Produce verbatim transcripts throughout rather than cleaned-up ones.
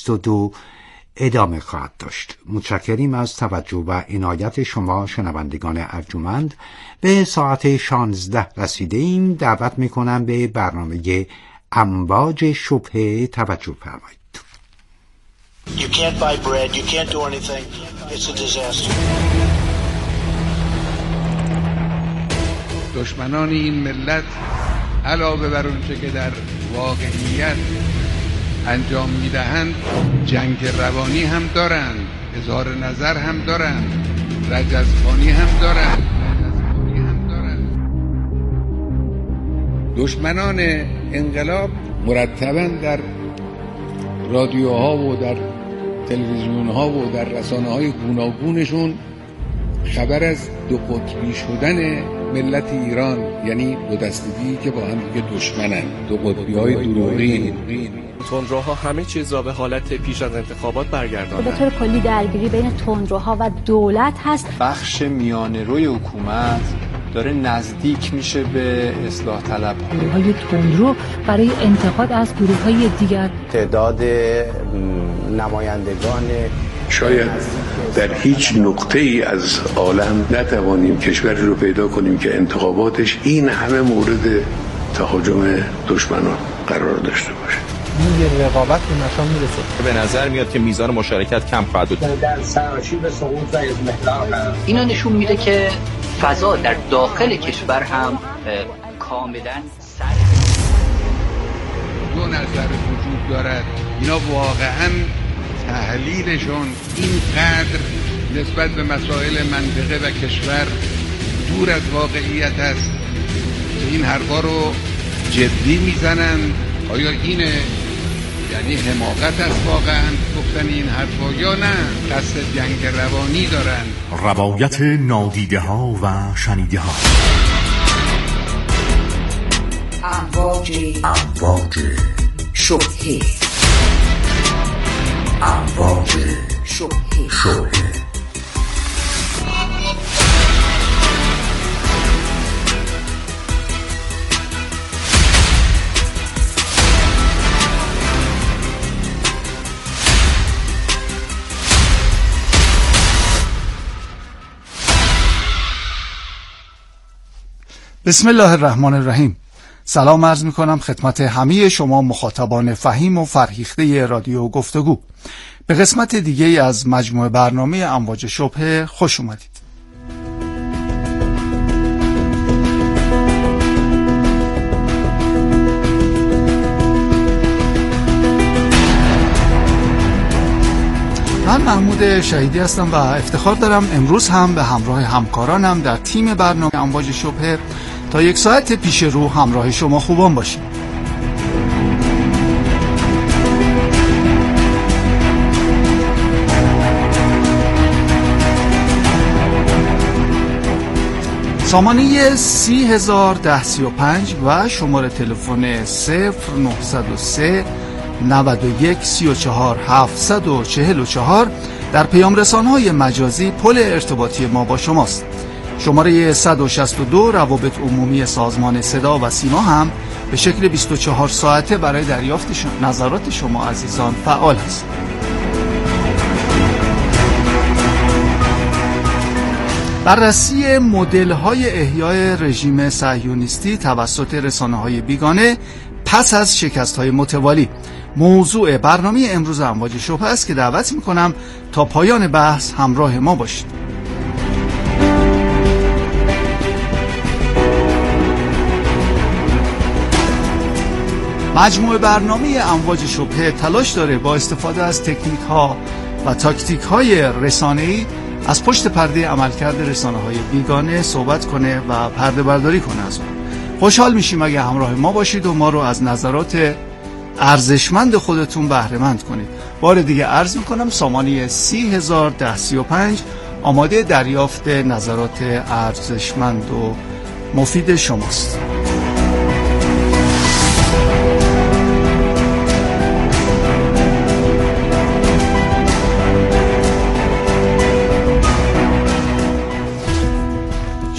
بیست و دو ادامه خواهد داشت. متشکریم از توجه و عنایت شما شنوندگان ارجمند. به ساعت شانزده رسیده ایم. دعوت میکنم به برنامه امواج شبهه توجه فرمایید. You can't buy bread, you can't do anything. It's a disaster. دشمنان این ملت علاوه بر اونچه که در واقعیت انجام میدهند جنگ روانی هم دارند، اظهار نظر هم دارند، رجزخوانی هم دارند رجزخوانی هم دارند. دشمنان انقلاب مرتباً در رادیوها و در تلویزیونها و در رسانه‌های گوناگونشون خبر از دو قطبی شدن ملت ایران، یعنی دو دستگی که با هم دیگه دشمنن، دو قطبی‌های دروغین. تندروها همه چیز را به حالت پیش از انتخابات برگرداندند. به طور کلی درگیری بین تندروها و دولت هست. بخش میانه روی حکومت داره نزدیک میشه به اصلاح طلب. گروه‌های تندرو برای انتقاد از گروه‌های دیگر. تعداد نمایندگان شاید در هیچ نقطه ای از عالم نتوانیم کشوری رو پیدا کنیم که انتخاباتش این همه مورد تهاجم دشمنان قرار داشته باشه. این رقابت به نشان میرسه. به نظر میاد که میزان مشارکت کم خواهد بود. در سراشیب سقوط و اضمحلال اینا نشون میده که فضا در داخل کشور هم کاملا سر دو نظر وجود دارد. اینا واقعا تحلیلشون اینقدر نسبت به مسائل منطقه و کشور دور از واقعیت است که این حرفا رو جدی میزنن. آیا اینه یعنی حماقت است واقعا گفتن این حرفا یا نه قصد جنگ روانی دارن؟ روایت نادیده ها و شنیده ها. امواج امواج شبهه امواج شبهه شبهه بسم الله الرحمن الرحیم. سلام عرض می کنم خدمت همه شما مخاطبان فهیم و فرهیخته رادیو گفتگو. به قسمت دیگه از مجموعه برنامه امواج شبهه خوش اومدید. من محمود شهیدی هستم و افتخار دارم امروز هم به همراه همکارانم در تیم برنامه امواج شبهه تا یک ساعت پیش رو همراه شما خوبان باشیم. سامانه سی هزار ده سی و پنج و شماره تلفن صفر نهصد و سه نود و یک سی و چهار هفتصد و چهل و چهار در پیام رسانه‌های مجازی پل ارتباطی ما با شماست. شماره صد و شصت و دو روابط عمومی سازمان صدا و سیما هم به شکل بیست و چهار ساعته برای دریافت نظرات شما عزیزان فعال است. بررسی مدل‌های احیای رژیم صهیونیستی توسط رسانه‌های بیگانه پس از شکست‌های متوالی موضوع برنامه امروز امواج شبهه است که دعوت می‌کنم تا پایان بحث همراه ما باشید. مجموعه برنامه امواج شبهه تلاش داره با استفاده از تکنیک‌ها و تاکتیک‌های رسانه‌ای از پشت پرده عملکرد رسانه‌های بیگانه صحبت کنه و پرده برداری کنه. از اون خوشحال میشیم اگه همراه ما باشید و ما رو از نظرات ارزشمند خودتون بهره مند کنید. بار دیگه عرض میکنم سامانه سی هزار ده سی و پنج آماده دریافت نظرات ارزشمند و مفید شماست.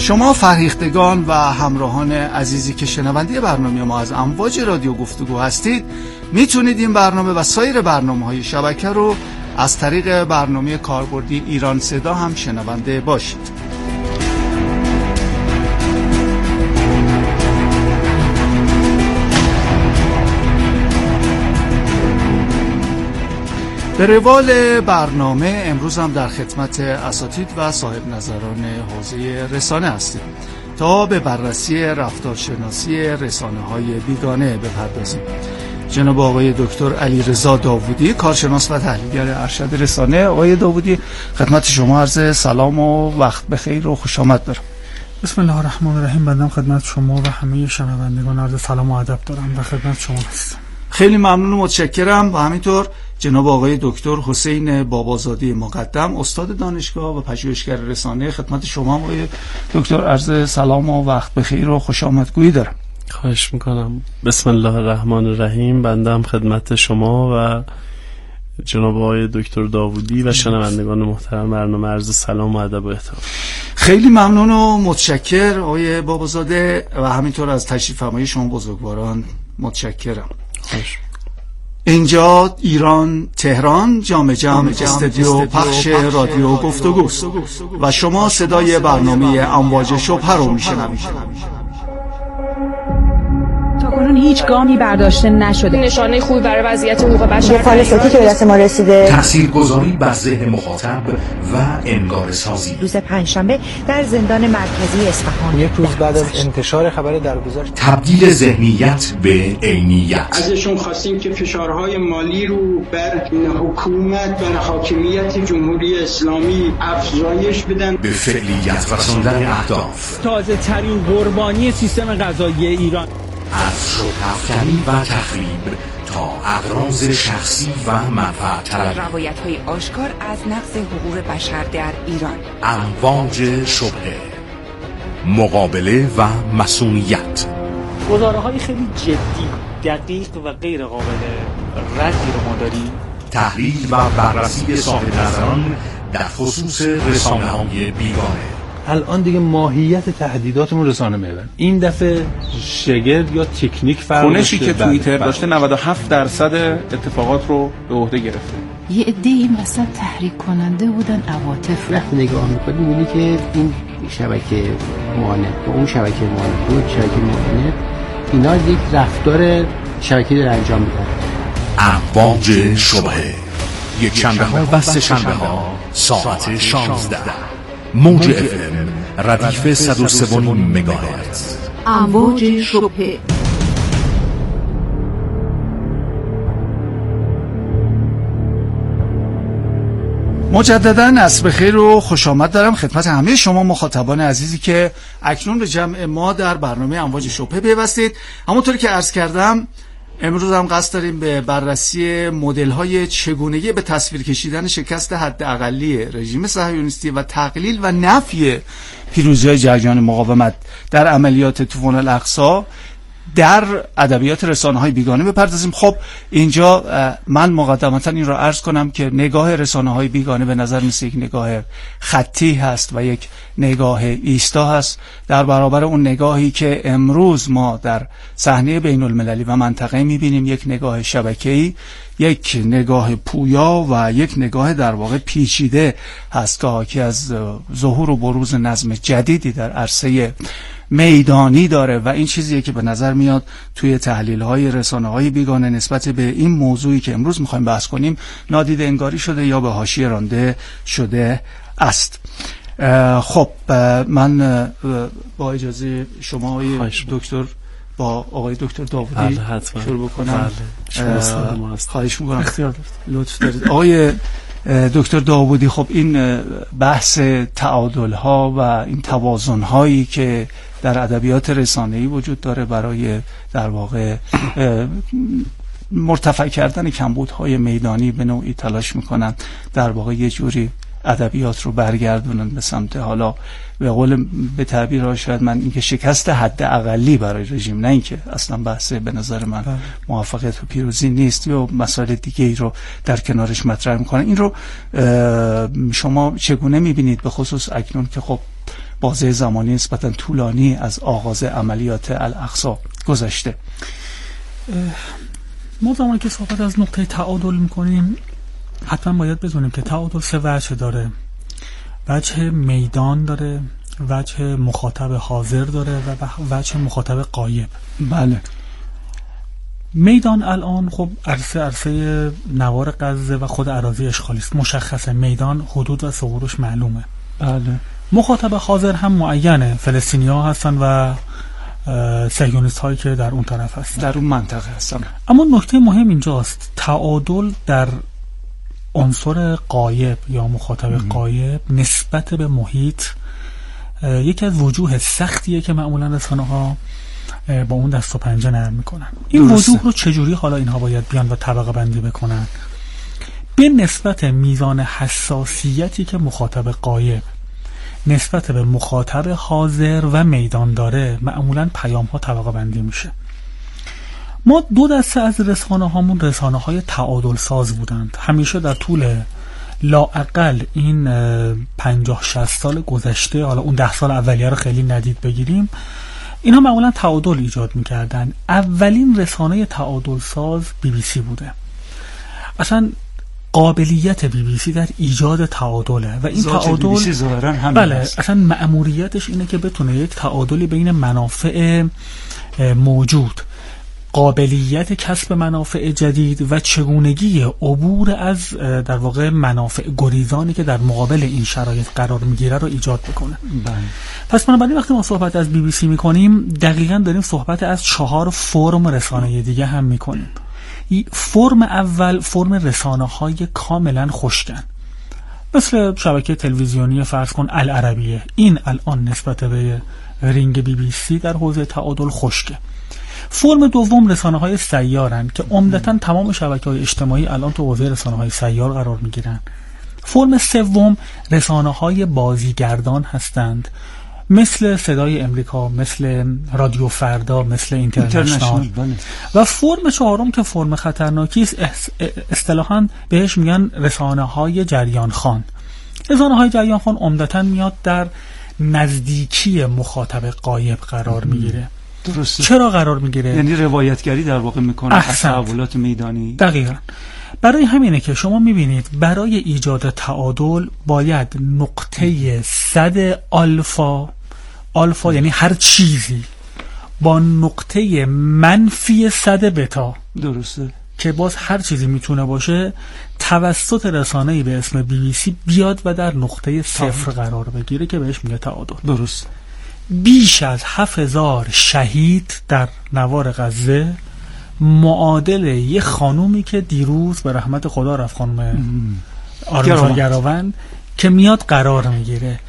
شما فرهیختگان و همراهان عزیزی که شنونده برنامه ما از امواج رادیو گفتگو هستید، میتونید این برنامه و سایر برنامه‌های شبکه رو از طریق برنامه کاربردی ایران صدا هم شنونده باشید. به روال برنامه امروز هم در خدمت اساتید و صاحب نظران حوزه رسانه هستیم تا به بررسی رفتارشناسی رسانه‌های بیگانه بپردازیم. جناب آقای دکتر علیرضا داوودی، کارشناس و تحلیلگر ارشد رسانه. آقای داوودی، خدمت شما عرض سلام و وقت بخیر و خوش آمد دارم. بسم الله الرحمن الرحیم. بنده خدمت شما و همه شنوندگان عرض سلام و ادب دارم و خدمت شما هستم. خیلی ممنون و متشکرم. و همینطور جناب آقای دکتر حسین بابازاده مقدم، استاد دانشگاه و پژوهشگر رسانه، خدمت شما آقای دکتر عرض سلام و وقت بخیر و خوش آمدگویی دارم. خواهش میکنم. بسم الله الرحمن الرحیم. بنده هم خدمت شما و جناب آقای دکتر داوودی و شنوندگان محترم برنامه عرض سلام و ادب و احترام. خیلی ممنون و متشکر آقای بابازاده و همینطور از تشریف فرمایی شما بزرگواران متشکرم. خواهش. اینجا ایران تهران، جام جم استودیو پخش رادیو گفتگوست و شما صدای برنامه امواج شبهه رو میشنوید. تاکنون هیچ گامی برداشته نشده. نشانه خوبی برای وضعیت حقوق بشر فالساتی که به دست ما رسیده، تاثیرگذاری بر ذهن مخاطب و انگار سازی. روز پنجشنبه در زندان مرکزی اصفهان، یک روز بعد از انتشار خبر درگذشت، تبدیل ذهنیت به عینیت. ازشون خواستیم که فشارهای مالی رو بر حکومت، بر حاکمیت جمهوری اسلامی افزایش بدن، به فعلیت رساندن اهداف. تازه ترین قربانی سیستم قضایی ایران، از شبه‌افکنی و تخریب تا اغراض شخصی و منفعت طلبی، روایت‌های آشکار از نقض حقوق بشر در ایران. امواج شبهه، مقابله و مسئولیت. گزاره‌های خیلی جدی، دقیق و غیر قابل ردی رو ما داریم. تحلیل و بررسی صاحب نظران در خصوص رسانه‌های بیگانه. الان دیگه ماهیت تهدیداتمون رسانه محور. این دفعه شگرد یا تکنیک فرق داشته. کنشی که توییتر داشته نود و هفت درصد اتفاقات رو به عهده گرفته. یه عده این وسط تحریک کننده بودن عواطف. وقتی نگاه می‌کنی می‌بینی که این شبکه معاند و اون شبکه معاند بود شبکه معاند اینا یک رفتار شبکه‌ای داره انجام میدن. امواج شبهه، یک شنبه ها و سه شنبه ها ساعت شانزده، موج اف ام ردیف صد و سه و نیم مگاهرتز. امواج شبهه. مجددا عصر بخیر و خوش آمد دارم خدمت همه شما مخاطبان عزیزی که اکنون به جمع ما در برنامه امواج شبهه پیوستید. همونطوری که عرض کردم امروز هم قصد داریم به بررسی مدل‌های چگونگی به تصویر کشیدن شکست حداقلی رژیم صهیونیستی و تقلیل و نفی پیروزی‌های جریان مقاومت در عملیات طوفان الاقصی در ادبیات رسانه‌های بیگانه بپردازیم. خب اینجا من مقدمتا این را عرض کنم که نگاه رسانه‌های بیگانه به نظر مثل یک نگاه خطی هست و یک نگاه ایستا هست در برابر اون نگاهی که امروز ما در صحنه بین المللی و منطقه می‌بینیم، یک نگاه شبکه‌ای، یک نگاه پویا و یک نگاه در واقع پیچیده هست که حاکی از ظهور و بروز نظم جدیدی در عرصه میدانی داره و این چیزیه که به نظر میاد توی تحلیل‌های رسانه‌های بیگانه نسبت به این موضوعی که امروز می‌خوایم بحث کنیم نادیده انگاری شده یا به حاشیه رانده شده است. خب من با اجازه شما آقای دکتر با آقای دکتر داوودی شروع بکنم. خواهش می‌کنم. لطف دارید آقای دکتر داوودی. خب این بحث تعادل‌ها و این توازن‌هایی که در ادبیات رسانه‌ای وجود داره برای در واقع مرتفع کردن کمبودهای میدانی به نوعی تلاش میکنن در واقع یه جوری ادبیات رو برگردونن به سمت، حالا به قول به تعبیر شاید من اینکه شکست حد اقلی برای رژیم، نه اینکه اصلا بحث به نظر من موفقیت و پیروزی نیست یا مسائل دیگه ای رو در کنارش مطرح میکنن. این رو شما چگونه میبینید به خصوص اکنون که خب بازه زمانی نسبتا طولانی از آغاز عملیات الاقصی گذشته. ما زمانی که صحبت از نقطه تعادل میکنیم حتما باید بدونیم که تعادل سه وجه داره. وجه میدان داره، وجه مخاطب حاضر داره و وجه مخاطب غایب. بله. میدان الان خب عرصه عرصه نوار غزه و خود اراضی اشغالی است، مشخصه. میدان حدود و ثغورش معلومه. بله. مخاطب حاضر هم معینه، فلسطینی‌ها هستن و صهیونیست هایی که در اون طرف هستن، در اون منطقه هستن. اما نکته مهم اینجاست تعادل در عنصر غایب یا مخاطب غایب نسبت به محیط یکی از وجوه سختیه که معمولا رسانه‌ها با اون دست و پنجه نرم میکنن. این درسته. وجوه رو چجوری حالا اینها باید بیان و طبقه بندی بکنن؟ به نسبت میزان حساسیتی که مخاطب غایب نسبت به مخاطب حاضر و میدان داره معمولا پیام ها طبقه بندی میشه. ما دو دسته از رسانه هامون رسانه های تعادل ساز بودند. همیشه در طول لااقل این پنجاه شصت سال گذشته، حالا اون ده سال اولیه رو خیلی ندید بگیریم، اینا معمولا تعادل ایجاد میکردن. اولین رسانه تعادل ساز بی بی سی بوده. اصلا قابلیت بی بی سی در ایجاد تعادله و این تعادل بله هست. اصلا مأموریتش اینه که بتونه یک تعادلی بین منافع موجود، قابلیت کسب منافع جدید و چگونگی عبور از در واقع منافع گریزانی که در مقابل این شرایط قرار میگیره رو ایجاد بکنه. بله. پس بنابراین وقتی ما صحبت از بی بی سی میکنیم دقیقاً داریم صحبت از چهار فرم رسانه دیگه هم میکنیم. فرم اول فرم رسانه های کاملا خشکن، مثل شبکه تلویزیونی فرض کن العربیه. این الان نسبت به رینگ بی بی سی در حوزه تعادل خشکه. فرم دوم رسانه های سیارن که عمدتا تمام شبکه های اجتماعی الان تو حوزه رسانه های سیار قرار میگیرن. فرم سوم رسانه های بازیگردان هستند، مثل صدای امریکا، مثل رادیو فردا، مثل اینترنشنال. و فرم چهارم که فرم خطرناکی است، اصطلاحاً بهش میگن رسانه های جریان خان. رسانه های جریان خان عمدتاً میاد در نزدیکی مخاطب غایب قرار میگیره. درسته. چرا قرار میگیره؟ یعنی روایتگری در واقع میکنه از تحولات میدانی. دقیقاً. برای همینه که شما میبینید برای ایجاد تعادل باید نقطه صد آلفا، آلفا یعنی هر چیزی، با نقطه منفی صد بتا، درسته، که باز هر چیزی میتونه باشه، توسط رسانه‌ای به اسم بی بی سی بیاد و در نقطه صفر قرار بگیره که بهش میگه تعادل. درست. بیش از هفت هزار شهید در نوار غزه معادل یه خانومی که دیروز به رحمت خدا رفت، خانم آرزو گراوند، که میاد قرار میگیره.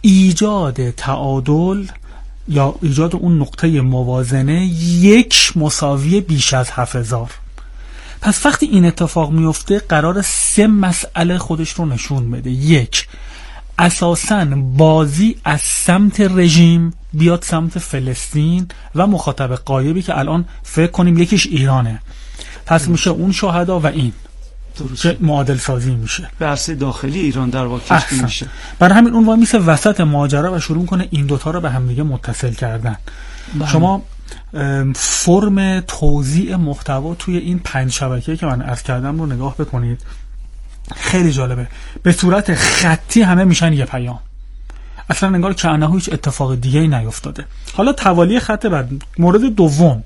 ایجاد تعادل یا ایجاد اون نقطه موازنه یک مساوی بیش از هفت هزار. پس وقتی این اتفاق میفته قرار سه مسئله خودش رو نشون بده. یک، اساساً بازی از سمت رژیم بیاد سمت فلسطین و مخاطب غایبی که الان فکر کنیم یکیش ایرانه، پس میشه اون شهدا و این که معادل سازی میشه. بحث داخلی ایران در واقع کشف میشه. برای همین اون وای میشه وسط ماجرا و شروع کنه این دوتا رو به هم دیگه متصل کردن. بله. شما فرم توزیع محتوا توی این پنج شبکه که من عرض کردم رو نگاه بکنید، خیلی جالبه. به صورت خطی همه میشن یه پیام، اصلا انگار که انه هیچ اتفاق دیگه ای نیفتاده. حالا توالی خط بعد، مورد دوم،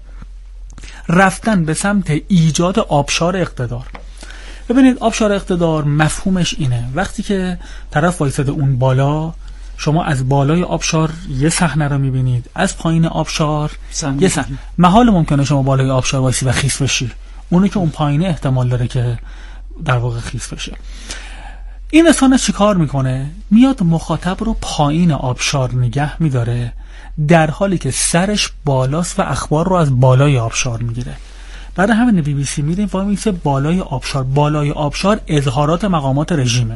رفتن به سمت ایجاد آبشار اقتدار. ببینید آبشار اقتدار مفهومش اینه وقتی که طرف وایساده اون بالا، شما از بالای آبشار یه صحنه رو میبینید، از پایین آبشار یه صحنه. محال ممکنه شما بالای آبشار وایسی و خیس بشی، اونی که اون پایینه احتمال داره که در واقع خیس بشه. این رسانه چیکار میکنه؟ میاد مخاطب رو پایین آبشار نگه میداره در حالی که سرش بالاست و اخبار رو از بالای آبشار میگیره. برای همین بی بی سی میریم وای میسه بالای آبشار. بالای آبشار اظهارات مقامات رژیمه،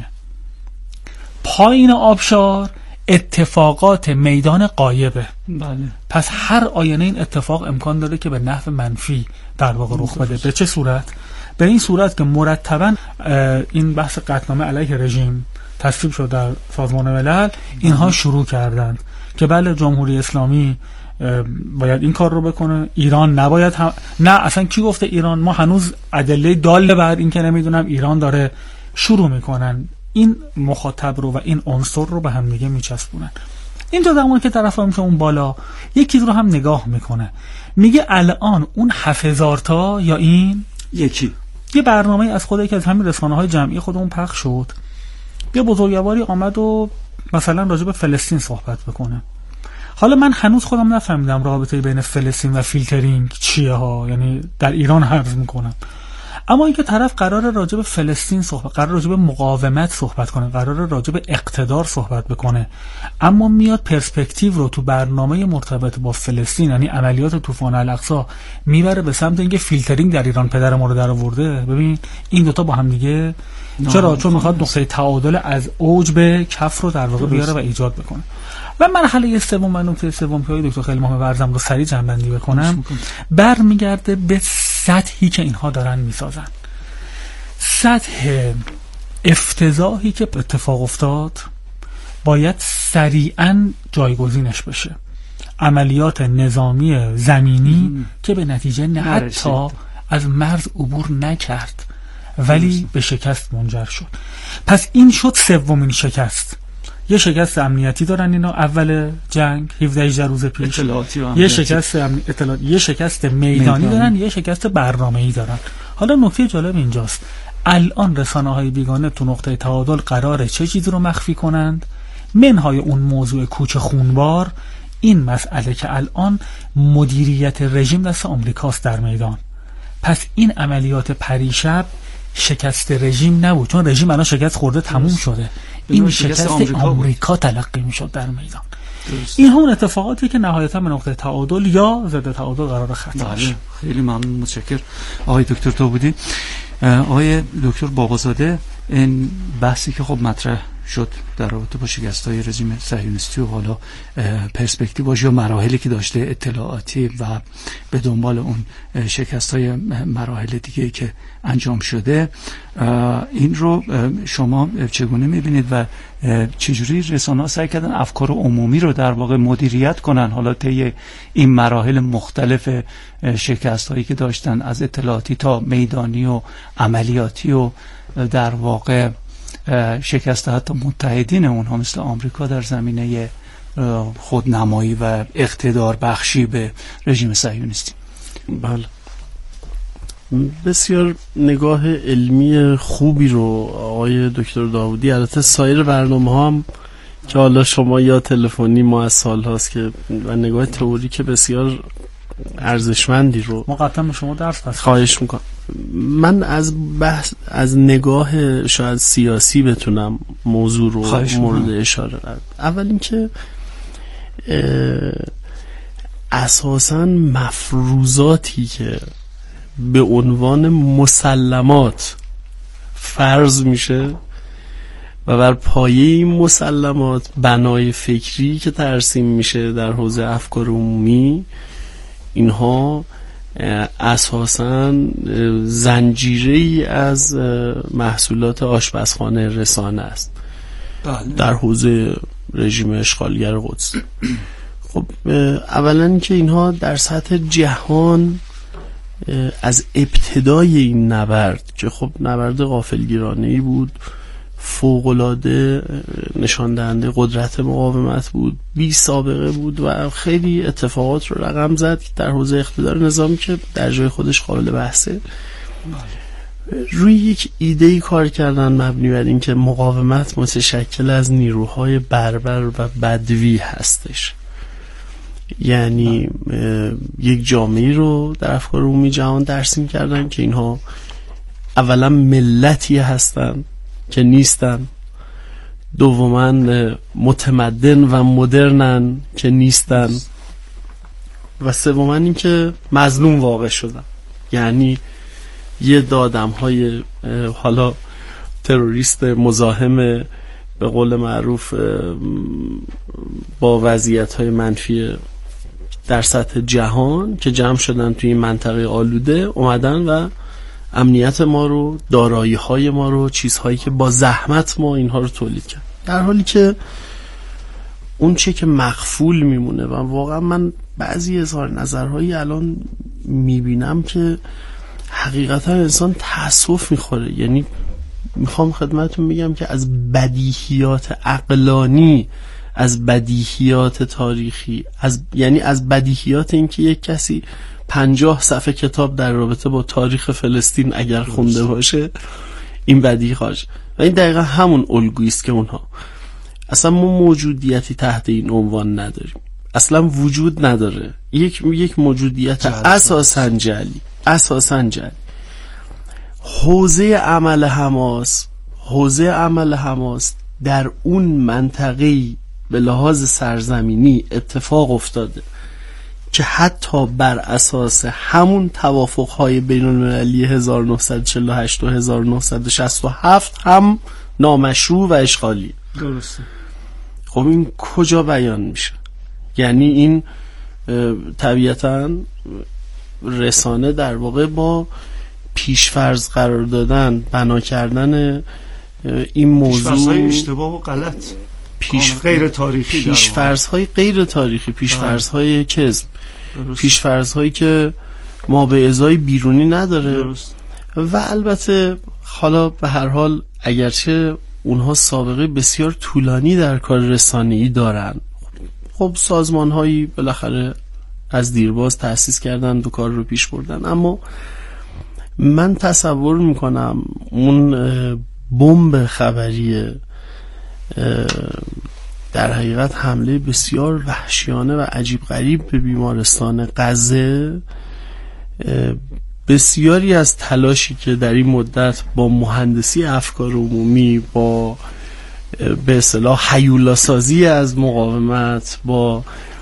پایین آبشار اتفاقات میدان غایبه. بله. پس هر آینه این اتفاق امکان داره که به نحو منفی در واقع رخ بده. به چه صورت؟ به این صورت که مرتباً این بحث قطعنامه علیه رژیم تصویب شد در سازمان ملل، اینها شروع کردند که بله جمهوری اسلامی باید این کار رو بکنه، ایران نباید هم... نه اصلا کی گفته ایران؟ ما هنوز ادله داله بر این که نمیدونم ایران داره شروع میکنن این مخاطب رو و این عنصر رو به هم دیگه میچسبونن. اینجا زمانی که طرف میشه اون بالا یکی رو هم نگاه میکنه، میگه الان اون هفت هزار تا یا این یکی یه برنامه از خود که از همین رسانه‌های جمعی خودمون پخش شد، یه بزرگواری آمد و مثلا راجع به فلسطین صحبت بکنه. حالا من هنوز خودم نفهمیدم رابطه بین فلسطین و فیلترینگ چیه ها، یعنی در ایران حرف میکنم، اما اینکه طرف قرار راجع به فلسطین صحبت، قرار راجع به مقاومت صحبت کنه، قرار راجع به اقتدار صحبت بکنه، اما میاد پرسپکتیو رو تو برنامه مرتبط با فلسطین یعنی عملیات طوفان الاقصی میبره به سمت اینکه فیلترینگ در ایران پدر ما رو در آورده. ببین این دوتا با هم دیگه چرا؟ چون میخواد نقطه تعادل از اوج به کف رو در واقع بیاره و ایجاد بکنه. و مرحله سوم و نکته سوم که دکتر خیلی مهمه ورزم رو سریع جنبندی بکنم، برمیگرده به سطحی که اینها دارن میسازن، سطح افتضاحی که اتفاق افتاد باید سریعا جایگزینش بشه. عملیات نظامی زمینی ام. که به نتیجه نه حتی از مرز عبور نکرد ولی به شکست منجر شد. پس این شد سومین شکست. یه شکست امنیتی دارن اینا اول جنگ هفده هجده روز پیش، یه شکست امنی... اطلاعات... یه شکست میدانی, میدانی دارن، یه شکست برنامه‌ای دارن. حالا نکته جالب اینجاست، الان رسانه‌های بیگانه تو نقطه تعادل قراره چه چیزی رو مخفی کنند؟ منهای اون موضوع کوچ خونبار، این مسئله که الان مدیریت رژیم دست آمریکاست در میدان. پس این عملیات پریشب شکست رژیم نبود، چون رژیم الان شکست خورده تموم شده، این شکست آمریکا, آمریکا تلقی میشد در میدان. درست. این همون اتفاقاتی که نهایتا به نقطه تعادل یا ضد تعادل قرار ختم بشه. خیلی ممنون، متشکرم آقای دکتر داوودی. آقای دکتر بابازاده، این بحثی که خب مطرح شد در رابطه با شکست‌های رژیم صهیونیستی و حالا پرسپکتیوش یا مراحلی که داشته اطلاعاتی و به دنبال اون شکست‌های مراحل دیگه که انجام شده، این رو شما چگونه می‌بینید و چجوری رسانه‌ها سعی کردن افکار عمومی رو در واقع مدیریت کنن حالا طی این مراحل مختلف شکست‌هایی که داشتن، از اطلاعاتی تا میدانی و عملیاتی و در واقع شکست حتی متحدین اونها مثل آمریکا در زمینه خودنمایی و اقتدار بخشی به رژیم صهیونیستی؟ بله، بسیار نگاه علمی خوبی رو آقای دکتر داوودی، البته سایر برنامه ها هم که حالا شما یا تلفنی ما از سال هاست که و نگاه تئوری که بسیار ارزشمندی رو مقدم شما درس پس خواهش میکنم. من از بحث از نگاه شاید سیاسی بتونم موضوع رو مورد اشاره قرار. اول اینکه اساساً مفروضاتی که به عنوان مسلمات فرض میشه و بر پایه این مسلمات بنای فکری که ترسیم میشه در حوزه افکار عمومی، اینها اساساً زنجیره‌ای از محصولات آشپزخانه رسانه است در حوزه رژیم اشغالگر قدس. خب اولا که اینها در سطح جهان از ابتدای این نبرد که خب نبرد غافلگیرانه‌ای بود، فوق‌العاده نشان دهنده قدرت مقاومت بود، بی سابقه بود و خیلی اتفاقات رو رقم زد در حوزه اقتدار نظامی که در جای خودش قابل بحثه. روی یک ایده‌ای کار کردن مبنی بر این که مقاومت متشکل از نیروهای بربر و بدوی هستش، یعنی یک جامعه رو در افکار عمومی جهان ترسیم کردن که اینها اولا ملتی هستن که نیستن، دوما متمدن و مدرنن که نیستن، و سوما این که مظلوم واقع شدن. یعنی یه دادم های حالا تروریست مزاحم به قول معروف با وضعیت های منفی در سطح جهان که جمع شدن توی این منطقه آلوده، اومدن و امنیت ما رو، دارایی های ما رو، چیزهایی که با زحمت ما اینها رو تولید کرد، در حالی که اون چه که مخفول میمونه. و واقعا من بعضی اظهار نظرهایی الان میبینم که حقیقتا انسان تأسف میخوره. یعنی میخوام خدمتتون بگم که از بدیهیات عقلانی، از بدیهیات تاریخی، از یعنی از بدیهیات اینکه یک کسی پنجاه صفحه کتاب در رابطه با تاریخ فلسطین اگر خونده باشه، این بدیهی خارج. و این دقیقا همون الگویی است که اونها اصلا ما موجودیتی تحت این عنوان نداریم، اصلا وجود نداره. یک یک موجودیت اساساً جعلی، اساساً جعلی. حوزه عمل حماس، حوزه عمل حماس در اون منطقه به لحاظ سرزمینی اتفاق افتاده که حتی بر اساس همون توافق‌های بین‌المللی هزار و نهصد و چهل و هشت و هزار و نهصد و شصت و هفت هم نامشروع و اشغالی. درسته. خب این کجا بیان میشه؟ یعنی این طبیعتاً رسانه در واقع با پیشفرض قرار دادن، بنا کردن این موضوع، پیشفرض‌های اشتباه و غلط، پیش غیر تاریخی، پیشفرض‌های غیر تاریخی، پیشفرض‌های کذب، پیشفرض‌هایی که ما به ازای بیرونی نداره. درست. و البته حالا به هر حال اگرچه اونها سابقه بسیار طولانی در کار رسانه‌ای دارن، خب سازمان‌هایی بالاخره از دیرباز تأسیس کردن و کار رو پیش بردن، اما من تصور میکنم اون بمب خبری در حقیقت حمله بسیار وحشیانه و عجیب غریب به بیمارستان غزه، بسیاری از تلاشی که در این مدت با مهندسی افکار عمومی، با به اصطلاح هیولاسازی از مقاومت، با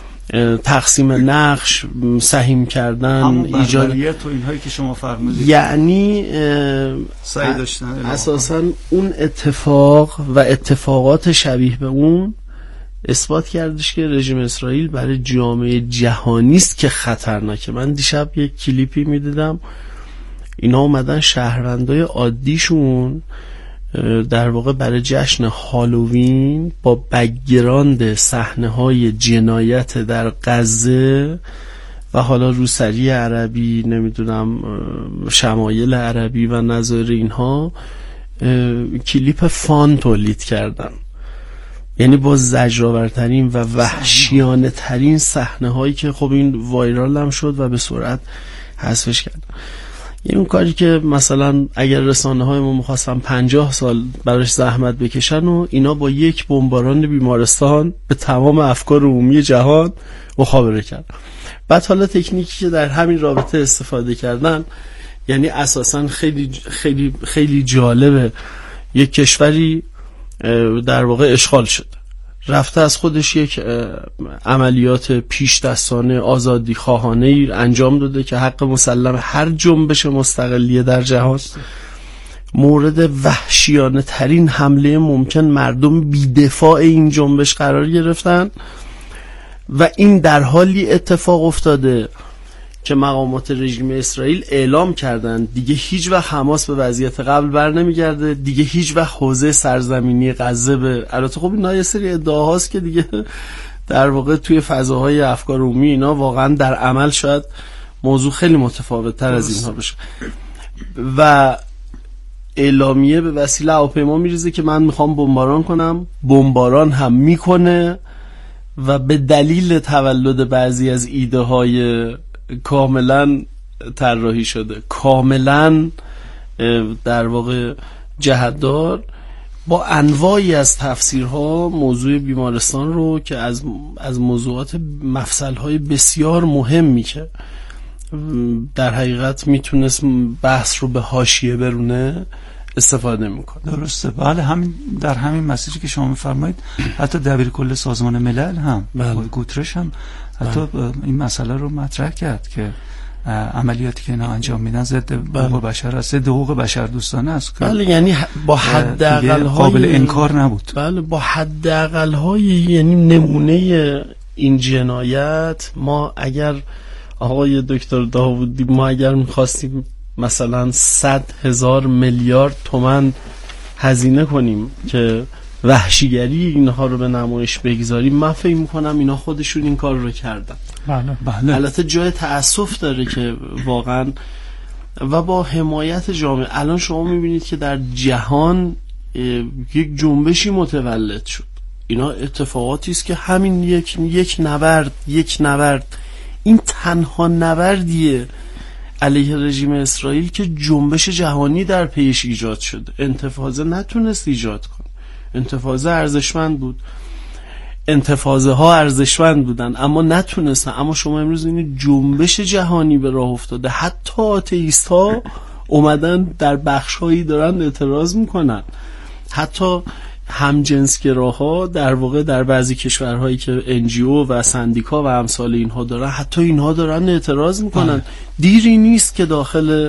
تقسیم نقش، سهم کردن، ایجاد و اینهایی که شما فرمودید، یعنی سعی داشتن اساساً اون اتفاق و اتفاقات شبیه به اون اثبات کردش که رژیم اسرائیل برای جامعه جهانی است که خطرناکه. من دیشب یک کلیپی میدیدم، اینا اومدن شهروندای عادیشون در واقع برای جشن هالووین با بک‌گراند صحنه‌های جنایت در غزه و حالا روسری عربی، نمیدونم شمایل عربی و نظایر اینها، کلیپ فان تولید کردن. یعنی با زجرآورترین و وحشیانه ترین صحنه هایی که خب این وایرال هم شد و به سرعت حذفش کرد. این اون کاری که مثلا اگر رسانه های ما میخواستن پنجاه سال براش زحمت بکشن و اینا با یک بمباران بیمارستان به تمام افکار عمومی جهان مخابره کرد. بعد حالا تکنیکی که در همین رابطه استفاده کردن، یعنی اساسا خیلی خیلی خیلی جالبه. یک کشوری در واقع اشغال شد، رفته از خودش یک عملیات پیش دستانه آزادی خواهانه ای انجام داده که حق مسلم هر جنبش مستقلیه در جهان. مورد وحشیانه ترین حمله ممکن مردم بی‌دفاع این جنبش قرار گرفتن و این در حالی اتفاق افتاده که مقامات رژیم اسرائیل اعلام کردن دیگه هیچ وقت حماس به وضعیت قبل بر نمیگرده، دیگه هیچ وقت حوزه سرزمینی غزه به، البته خب اینا یه سری ادعاهاست که دیگه در واقع توی فضاهای افکار عمومی اینا واقعا در عمل شاید موضوع خیلی متفاوت تر از اینها بشه. و اعلامیه به وسیله هواپیما میریزه که من میخوام بمباران کنم، بمباران هم میکنه و به دلیل تولد بعضی از ایده های کاملا طراحی شده، کاملا در واقع جهتدار، با انواعی از تفسیرها موضوع بیمارستان رو که از از موضوعات مفصل‌های بسیار مهمی که در حقیقت میتونست بحث رو به حاشیه برونه استفاده میکنه. درسته. بله، همین در همین مسیری که شما میفرمایید حتی دبیر کل سازمان ملل هم گوترش هم حتی این مسئله رو مطرح کرد که عملیاتی که اینا انجام میدن ضد حقوق بشر است، ضد حقوق بشر دوستانه است. بله، یعنی با حداقل قابل انکار نبود. بله، با حداقل های یعنی نمونه این جنایت ما اگر آقای دکتر داوودی ما اگر می‌خواستیم مثلا صد هزار میلیارد تومان هزینه کنیم که وحشیگری اینها رو به نمایش بگذاریم، من فکر میکنم اینا خودشون این کار رو کردن. بله بله. البته جای تأسف داره که واقعا و با حمایت جامعه الان شما میبینید که در جهان یک جنبشی متولد شد. اینا اتفاقاتی است که همین یک یک نبرد یک نبرد این تنها نبردیه علیه رژیم اسرائیل که جنبش جهانی در پیش ایجاد شد. انتفاضه نتونست ایجاد کنه. انتفاضه ارزشمند بود، انتفاضه ها ارزشمند بودن اما نتونستن. اما شما امروز این جنبش جهانی به راه افتاده، حتی آتئیست ها اومدن در بخشهایی دارن اعتراض میکنن، حتی همجنسگراها در واقع در بعضی کشورهایی که ان جی او و سندیکا و امثال اینها دارن، حتی اینها دارن اعتراض میکنن. دیری نیست که داخل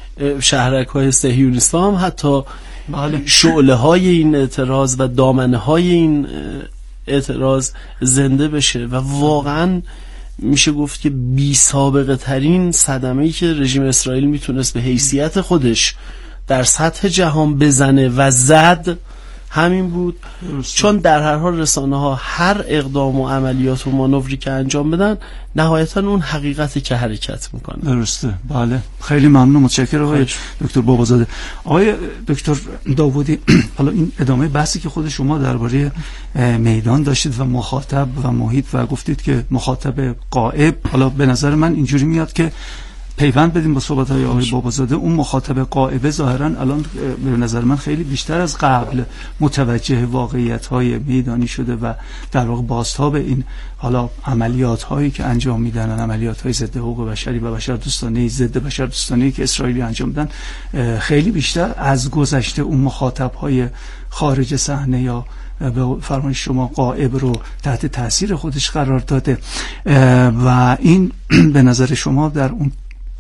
شهرک های صهیونیستا هم حتی شعله های این اعتراض و دامنه های این اعتراض زنده بشه و واقعا میشه گفت که بی سابقه ترین صدمه‌ای که رژیم اسرائیل میتونست به حیثیت خودش در سطح جهان بزنه و زد همین بود. چون در هر حال رسانه ها هر اقدام و عملیات و مانوری که انجام بدن نهایتا اون حقیقتی که حرکت میکنه. درسته. بله خیلی ممنون، متشکرم آقای دکتر بابازاده. آقای دکتر داوودی، حالا این ادامه بحثی که خود شما درباره میدان داشتید و مخاطب و محیط و گفتید که مخاطب غائب، حالا به نظر من اینجوری میاد که پیوند بدیم با صحبت‌های آقای بابازاده. اون مخاطب غائب ظاهراً الان به نظر من خیلی بیشتر از قبل متوجه واقعیت‌های میدانی شده و در واقع بازتاب این حالا عملیات‌هایی که انجام میدن، عملیات‌های ضد حقوق بشری و بشردوستانه ضد بشردوستانه که اسرائیلی انجام میدن، خیلی بیشتر از گذشته اون مخاطب‌های خارج صحنه یا به فرمایش شما غائب رو تحت تاثیر خودش قرار داده و این به نظر شما در اون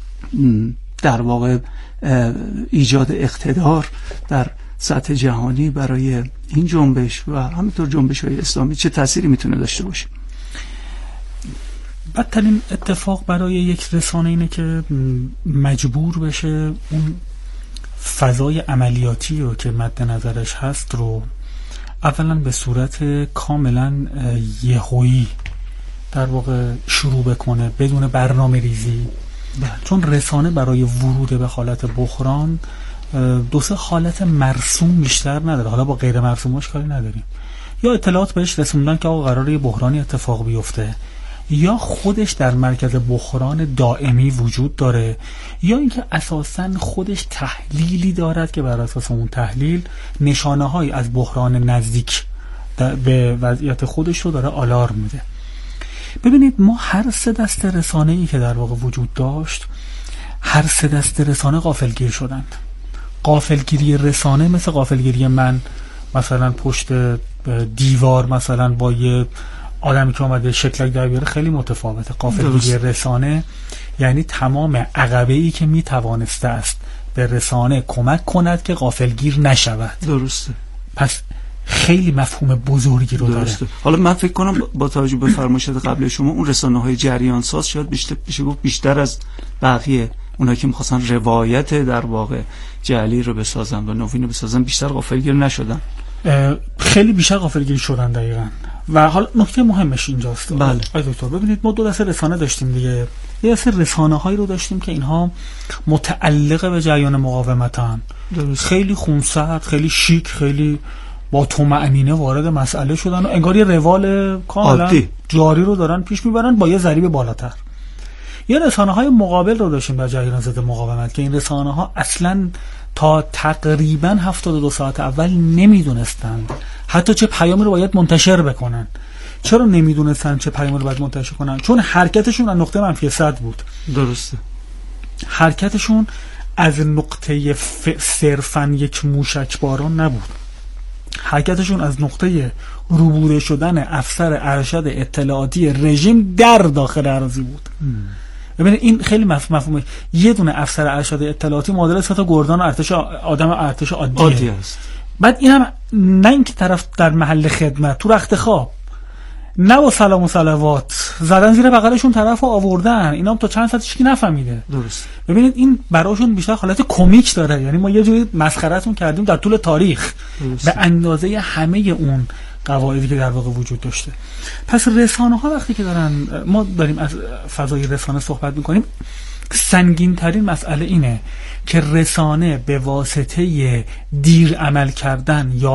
در واقع ایجاد اقتدار در سطح جهانی برای این جنبش و همینطور جنبش های اسلامی چه تأثیری میتونه داشته باشه؟ بدترین اتفاق برای یک رسانه اینه که مجبور بشه اون فضای عملیاتی رو که مد نظرش هست رو اولا به صورت کاملا یهویی در واقع شروع بکنه بدون برنامه ریزی. چون رسانه برای ورود به حالت بحران دو سه حالت مرسوم بیشتر نداره، حالا با غیر مرسومش کاری نداریم. یا اطلاعات بهش رسوندن که آقا قراره یه بحرانی اتفاق بیفته، یا خودش در مرکز بحران دائمی وجود داره، یا اینکه اساساً خودش تحلیلی دارد که بر اساس اون تحلیل نشانه‌هایی از بحران نزدیک به وضعیت خودش رو داره آلارم میده. ببینید ما هر سه دست رسانه‌ای که در واقع وجود داشت، هر سه دست رسانه غافلگیر شدند. غافلگیری رسانه مثل غافلگیری من مثلا پشت دیوار مثلا با یه آدمی که اومده شکلک در بیاره خیلی متفاوته. غافلگیری رسانه یعنی تمام عقبه‌ای که میتوانسته است به رسانه کمک کند که غافلگیر نشود. درسته. پس خیلی مفهوم بزرگی رو داره. حالا من فکر کنم با توجه به فرمایشات قبل شما اون رسانه‌های جریان ساز شاید بیشتر بشه گفت بیشتر از بقیه اونایی که می‌خواستن روایت در واقع جعلی رو بسازن و نوین رو بسازن بیشتر غافلگیر نشدن. خیلی بیشتر غافلگیر شدن دقیقاً. و حالا نکته مهمش اینجاست. بله. آقای دکتر ببینید ما دو دسته رسانه داشتیم دیگه. یه دسته رسانه‌هایی رو داشتیم که اینها متعلق به جریان مقاومتن. درست. خیلی خونسرد، خیلی شیک، خیلی با طمأنینه وارد مسئله شدن و انگار یه روال کاملا جاری رو دارن پیش میبرن با یه ضریب بالاتر. یه رسانه‌های مقابل رو داشتیم در جریان ضد مقاومت که این رسانه‌ها اصلاً تا تقریباً هفتاد و دو ساعت اول نمیدونستند حتی چه پیامی رو باید منتشر بکنن. چرا نمیدونستند چه پیامی رو باید منتشر کنن؟ چون حرکتشون از نقطه منفی صد بود. درسته. حرکتشون از نقطه صرفاً یک موشک باران نبود. حرکتشون از نقطه روبوده شدن افسر ارشد اطلاعاتی رژیم در داخل اراضی بود. ببینید این خیلی مفهومه. یه دونه افسر ارشد اطلاعاتی معادل سه تا گردان ارتش آدم ارتش عادیه. عادی است. بعد اینم نه اینکه طرف در محل خدمت، تو رخت خواب نه با سلام و صلوات زدن زیر بغلشون طرف رو آوردن، اینا هم تا چند ساعت هیچکی نفهمیده. درست. ببینید این براشون بیشتر حالت کمیک داره، یعنی ما یه جوری مسخره‌تون کردیم در طول تاریخ درست. به اندازه همه اون قواعدی که در واقع وجود داشته. پس رسانه ها وقتی که دارن، ما داریم از فضای رسانه صحبت میکنیم، سنگین ترین مسئله اینه که رسانه به واسطه دیر عمل کردن یا